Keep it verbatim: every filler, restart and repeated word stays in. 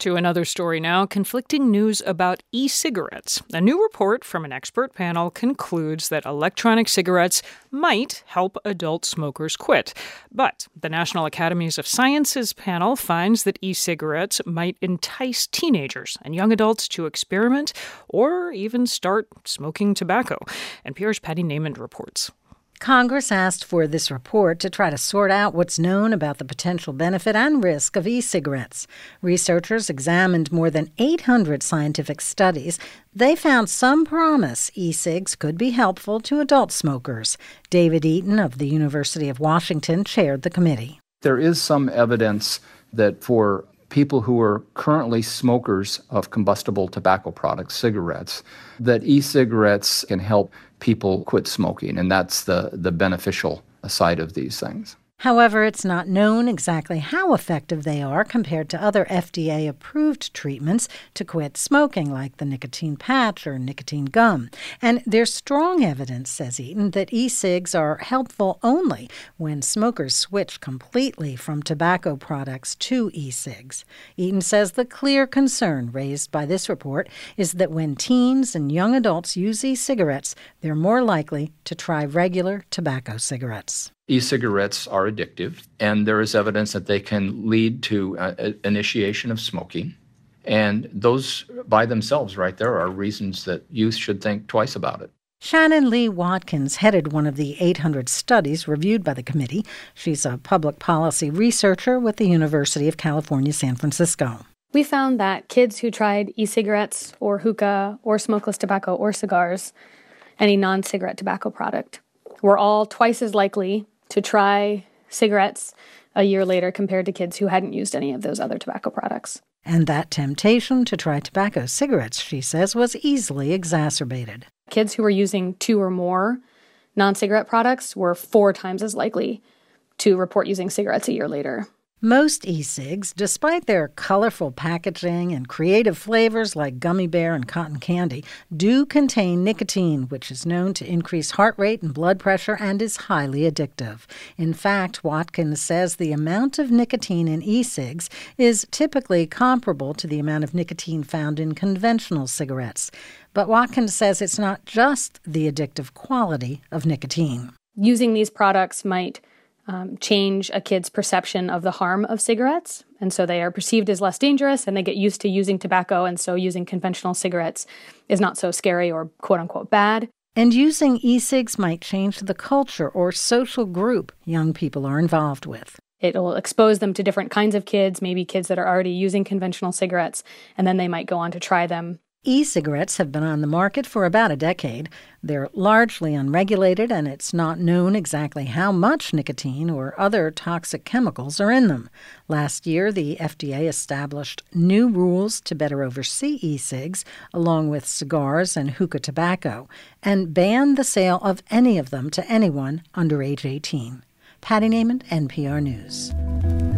To another story now, conflicting news about e-cigarettes. A new report from an expert panel concludes that electronic cigarettes might help adult smokers quit. But the National Academies of Sciences panel finds that e-cigarettes might entice teenagers and young adults to experiment or even start smoking tobacco. N P R's Patty Naiman reports. Congress asked for this report to try to sort out what's known about the potential benefit and risk of e-cigarettes. Researchers examined more than eight hundred scientific studies. They found some promise e-cigs could be helpful to adult smokers. David Eaton of the University of Washington chaired the committee. There is some evidence that for people who are currently smokers of combustible tobacco products, cigarettes, that e-cigarettes can help people quit smoking, and that's the, the beneficial side of these things. However, it's not known exactly how effective they are compared to other F D A-approved treatments to quit smoking, like the nicotine patch or nicotine gum. And there's strong evidence, says Eaton, that e-cigs are helpful only when smokers switch completely from tobacco products to e-cigs. Eaton says the clear concern raised by this report is that when teens and young adults use e-cigarettes, they're more likely to try regular tobacco cigarettes. E-cigarettes are addictive, and there is evidence that they can lead to uh, initiation of smoking. And those by themselves right there are reasons that youth should think twice about it. Shannon Lee Watkins headed one of the eight hundred studies reviewed by the committee. She's a public policy researcher with the University of California, San Francisco. We found that kids who tried e-cigarettes or hookah or smokeless tobacco or cigars, any non-cigarette tobacco product, were all twice as likely to try cigarettes a year later compared to kids who hadn't used any of those other tobacco products. And that temptation to try tobacco cigarettes, she says, was easily exacerbated. Kids who were using two or more non-cigarette products were four times as likely to report using cigarettes a year later. Most e-cigs, despite their colorful packaging and creative flavors like gummy bear and cotton candy, do contain nicotine, which is known to increase heart rate and blood pressure and is highly addictive. In fact, Watkins says the amount of nicotine in e-cigs is typically comparable to the amount of nicotine found in conventional cigarettes. But Watkins says it's not just the addictive quality of nicotine. Using these products might Um, change a kid's perception of the harm of cigarettes. And so they are perceived as less dangerous, and they get used to using tobacco, and so using conventional cigarettes is not so scary or quote-unquote bad. And using e-cigs might change the culture or social group young people are involved with. It'll expose them to different kinds of kids, maybe kids that are already using conventional cigarettes, and then they might go on to try them. E-cigarettes have been on the market for about a decade. They're largely unregulated, and it's not known exactly how much nicotine or other toxic chemicals are in them. Last year, the F D A established new rules to better oversee e-cigs, along with cigars and hookah tobacco, and banned the sale of any of them to anyone under age eighteen. Patty Naiman, N P R News.